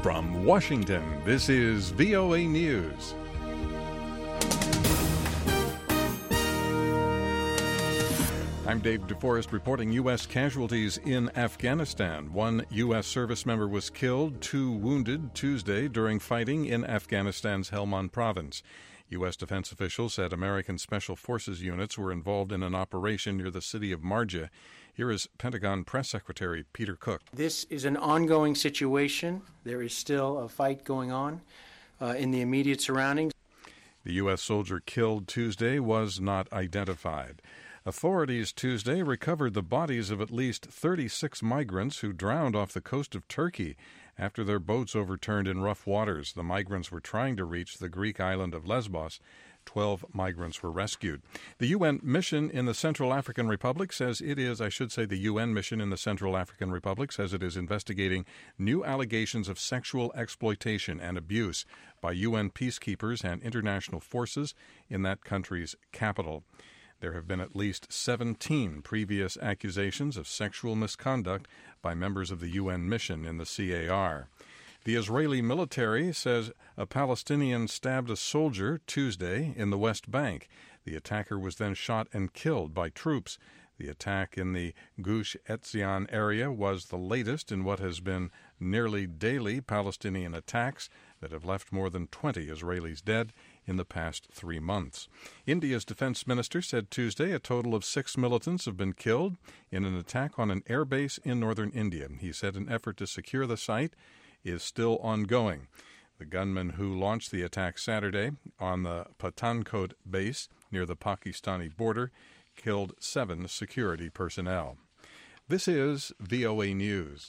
From Washington, this is VOA News. I'm Dave DeForest reporting U.S. casualties in Afghanistan. One U.S. service member was killed, 2 wounded Tuesday during fighting in Afghanistan's Helmand province. U.S. defense officials said American Special Forces units were involved in an operation near the city of Marja. Here is Pentagon Press Secretary Peter Cook. This is an ongoing situation. There is still a fight going on in the immediate surroundings. The U.S. soldier killed Tuesday was not identified. Authorities Tuesday recovered the bodies of at least 36 migrants who drowned off the coast of Turkey after their boats overturned in rough waters. The migrants were trying to reach the Greek island of Lesbos. 12 migrants were rescued. The UN mission in the Central African Republic says it is, the UN mission in the Central African Republic says it is investigating new allegations of sexual exploitation and abuse by UN peacekeepers and international forces in that country's capital. There have been at least 17 previous accusations of sexual misconduct by members of the UN mission in the CAR. The Israeli military says a Palestinian stabbed a soldier Tuesday in the West Bank. The attacker was then shot and killed by troops. The attack in the Gush Etzion area was the latest in what has been nearly daily Palestinian attacks that have left more than 20 Israelis dead in the past 3 months. India's defense minister said Tuesday a total of 6 militants have been killed in an attack on an airbase in northern India. He said an effort to secure the site is still ongoing. The gunman who launched the attack Saturday on the Pathankot base near the Pakistani border killed 7 security personnel. This is VOA News.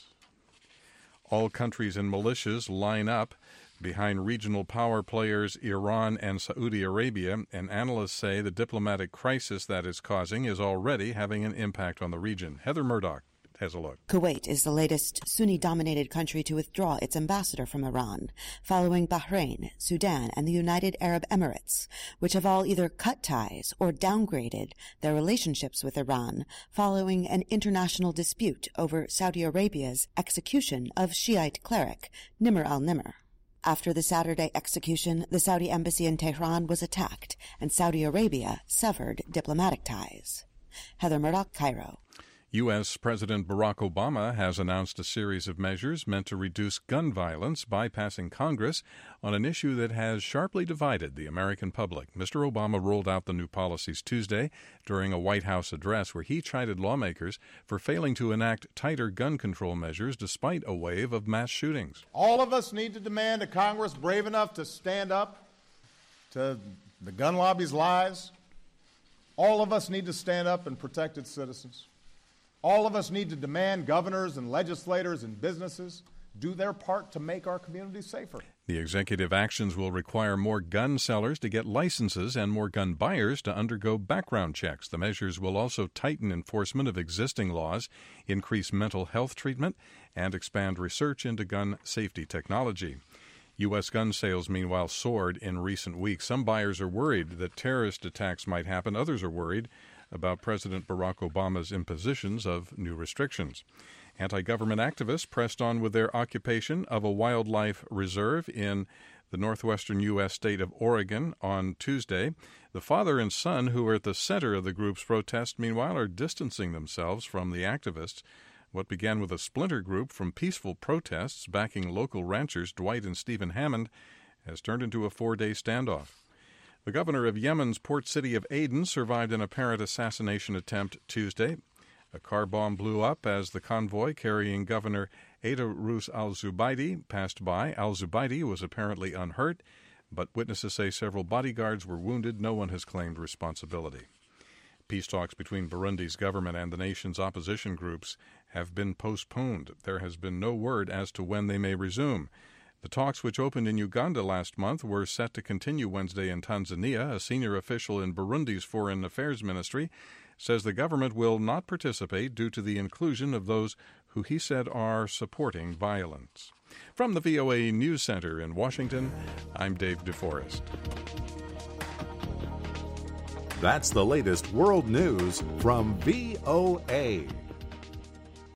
All countries and militias line up behind regional power players Iran and Saudi Arabia, and analysts say the diplomatic crisis that is causing is already having an impact on the region. Heather Murdoch has a look. Kuwait is the latest Sunni-dominated country to withdraw its ambassador from Iran, following Bahrain, Sudan, and the United Arab Emirates, which have all either cut ties or downgraded their relationships with Iran following an international dispute over Saudi Arabia's execution of Shiite cleric Nimr al-Nimr. After the Saturday execution, the Saudi embassy in Tehran was attacked, and Saudi Arabia severed diplomatic ties. Heather Murdoch, Cairo. U.S. President Barack Obama has announced a series of measures meant to reduce gun violence by passing Congress on an issue that has sharply divided the American public. Mr. Obama rolled out the new policies Tuesday during a White House address where he chided lawmakers for failing to enact tighter gun control measures despite a wave of mass shootings. All of us need to demand a Congress brave enough to stand up to the gun lobby's lies. All of us need to stand up and protect its citizens. All of us need to demand governors and legislators and businesses do their part to make our communities safer. The executive actions will require more gun sellers to get licenses and more gun buyers to undergo background checks. The measures will also tighten enforcement of existing laws, increase mental health treatment, and expand research into gun safety technology. U.S. gun sales, meanwhile, soared in recent weeks. Some buyers are worried that terrorist attacks might happen. Others are worried about President Barack Obama's impositions of new restrictions. Anti-government activists pressed on with their occupation of a wildlife reserve in the northwestern U.S. state of Oregon on Tuesday. The father and son, who were at the center of the group's protest, meanwhile, are distancing themselves from the activists. What began with a splinter group from peaceful protests backing local ranchers Dwight and Stephen Hammond has turned into a 4-day standoff. The governor of Yemen's port city of Aden survived an apparent assassination attempt Tuesday. A car bomb blew up as the convoy carrying Governor Ada Rus al-Zubaydi passed by. Al-Zubaydi was apparently unhurt, but witnesses say several bodyguards were wounded. No one has claimed responsibility. Peace talks between Burundi's government and the nation's opposition groups have been postponed. There has been no word as to when they may resume. The talks, which opened in Uganda last month, were set to continue Wednesday in Tanzania. A senior official in Burundi's Foreign Affairs Ministry says the government will not participate due to the inclusion of those who he said are supporting violence. From the VOA News Center in Washington, I'm Dave DeForest. That's the latest world news from VOA.